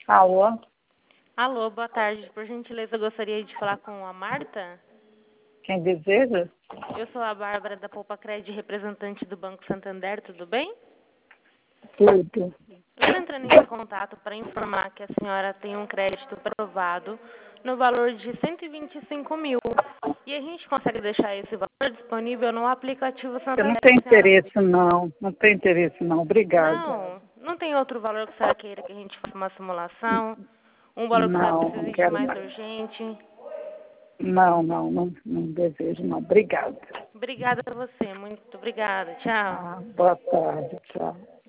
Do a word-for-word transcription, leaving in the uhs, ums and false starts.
Alô? Alô, boa tarde. Por gentileza, eu gostaria de falar com a Marta. Quem deseja? Eu sou a Bárbara da Poupa Cred, representante do Banco Santander, tudo bem? Tudo. Eu estou entrando em contato para informar que a senhora tem um crédito aprovado no valor de cento e vinte e cinco mil. E a gente consegue deixar esse valor disponível no aplicativo Eu não Santander. tenho senhora. interesse, não. Não tenho interesse, não. Obrigada. Não, não tem outro valor que a senhora queira que a gente faça uma simulação? Um valor que a senhora Não, não precise de quero mais mais. urgente? Não, não, não, não desejo, não. Obrigada. Obrigada a você, muito obrigada. Tchau. Ah, boa tarde, tchau.